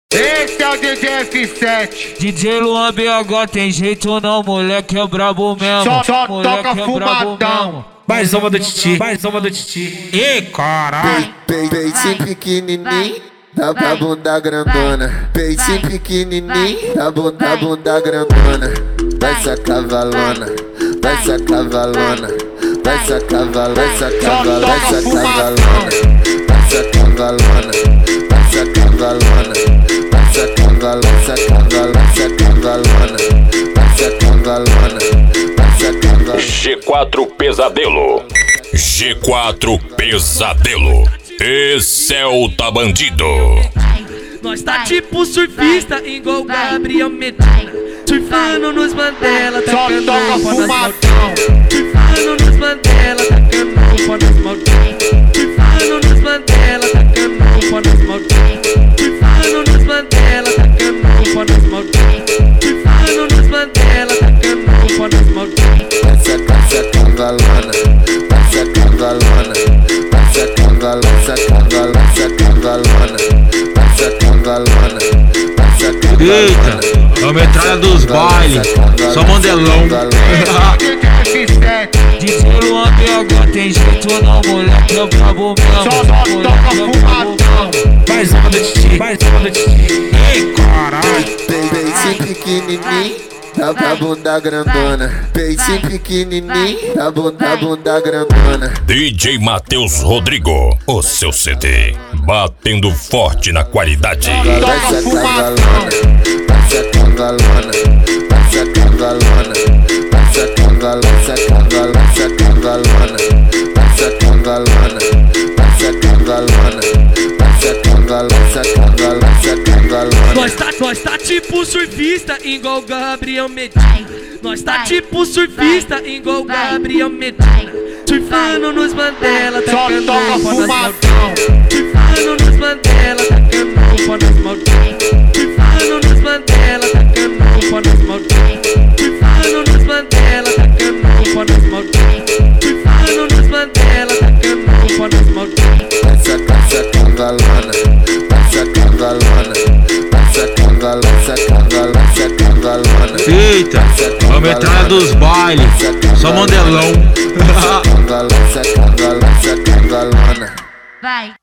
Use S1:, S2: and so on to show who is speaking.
S1: Esse é o DJ F7.
S2: DJ Luan BH tem jeito não, moleque é brabo mesmo.
S1: Só
S2: moleque
S1: toca
S2: é
S1: fumadão.
S2: brabo mesmo.
S3: Mais uma do Titi, mais uma do Titi. Ih, caralho.
S4: Peitinho pequenininho, da bunda grandona. Peitinho pequenininho, da bunda grandona. Vai sacar valona, vai sacar valona. Vai sacar valona, vai sacar valona, vai sacar valona. Vai sacar valona, vai sacar valona. Vai sacar valona, sacar valona, sacar valona. Vai sacar valona, vai sacar valona.
S5: G4 Pesadelo. G4 Pesadelo. Esse é o Tá Bandido.
S6: Nós tá tipo surfista, igual Gabriel Medina. Surfando nos Mandela,
S1: Só
S6: tacando
S1: toca
S6: roupa nas
S1: fumadão.
S6: maldinhas. Surfando nos Mandela, tacando roupa nas maldinhas. Surfando nos Mandela, tacando roupa nas maldinhas. Surfando nos Mandela, tacando roupa nas maldinhas. Surfando nos Mandela, tacando roupa nas maldinhas.
S4: Vai sacar valona, vai sacar valona. Vai sacar valona, sacar valona, sacar valona. Vai sacar valona, vai sacar valona.
S3: Eita, é a metralha dos bailes. Só mandelão.
S1: DJ F7.
S2: DJ Luan BH tem jeito não, moleque é brabo mesmo.
S1: Só
S2: moleque
S1: toca
S2: é brabo
S1: fumadão.
S2: mesmo.
S3: Mais uma do Titi, mais uma do Titi. Ih, caralho.
S4: Peitinho pequenininho, da bunda grandona. Peitinho pequenininho, da bunda grandona.
S5: DJ Matheus Rodrigo. O seu CD. Batendo forte na qualidade.
S4: Vai sacar valona, vai sacar valona. Vai sacar valona, vai sacar valona, sacar valona, sacar valona. Vai sacar valona, vai sacar valona. Vai sacar valona, sacar valona, sacar valona.
S6: Nós tá tipo surfista, igual Gabriel Medina. Nós tá tipo surfista, igual Gabriel Medina. Surfando nos Mandela,
S1: Só
S6: tacando
S1: toca
S6: roupa nas
S1: fumadão.
S6: maldinhas. Surfando nos Mandela, tacando roupa nas maldinhas. Surfando nos Mandela, tacando roupa nas maldinhas. Surfando nos Mandela, tacando roupa nas maldinhas. Surfando nos Mandela, tacando roupa nas maldinhas.
S4: Vai sacar valona, vai sacar valona. Vai sacar valona, sacar valona, sacar valona.
S3: Eita, é a metralha dos bailes. Só mandelão.
S4: Sacar valona, sacar valona, sacar valona.
S7: Vai.